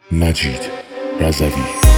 مجید رضوی.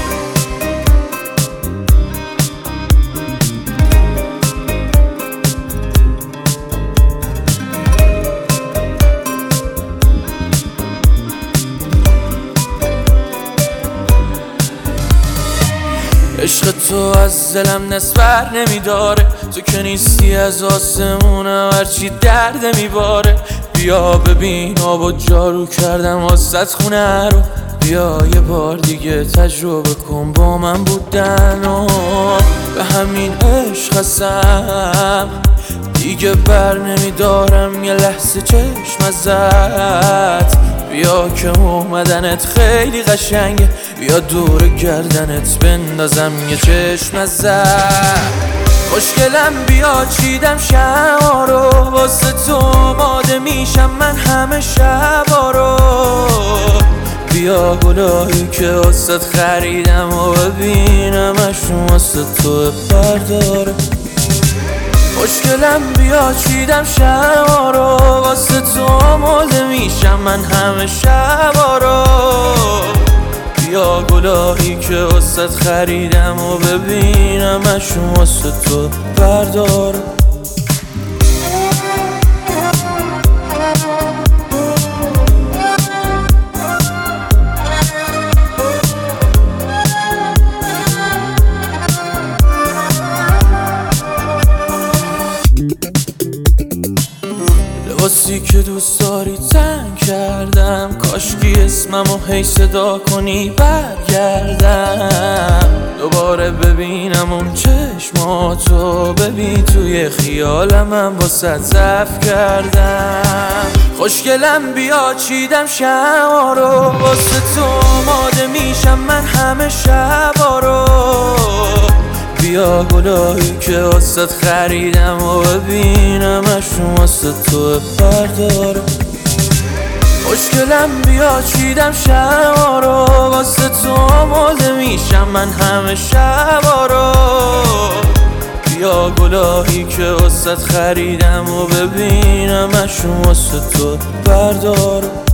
عشق تو از دلم نسبر نمیداره، تو که نیستی از آسمونم هرچی درد میباره. بیا ببین آب و جارو کردم واسط خونه رو، بیا یه بار دیگه تجربه کن با من بودن و به همین عشق هستم دیگه بر نمیدارم یه لحظه چشم ازت. بیا که اومدنت خیلی قشنگه، بیا دور گردنت بندازم یه چشم ازت. خوشگلم بیا چیدم شما رو، واسه تو آماده میشم من همه شبا رو. بیا گلایی که واسه خریدم و ببینمشون واسه تو برداره. خوشگلم بیا چیدم شما رو، واسه تو آماده میشم من همه شبا رو. بیا گلایی که واسه خریدم و ببینمشون واسه تو برداره. لباسی که دوست داری تنگ کردم، کاشکی اسممو هی صدا کنی برگردم. دوباره ببینم اون چشماتو، ببین توی خیالم واسه ضعف کردم. خوشگلم بیا چیدم شما رو، واسه تو آماده میشم من همه شبا رو. بیا گلایی که واسه خریدم و ببینمشون واسه تو برداره. خوشگلم بیا چیدم شما رو، واسه تو آماده میشم من همه شبا رو. بیا گلایی که واسه خریدم و ببینمشون واسه تو برداره.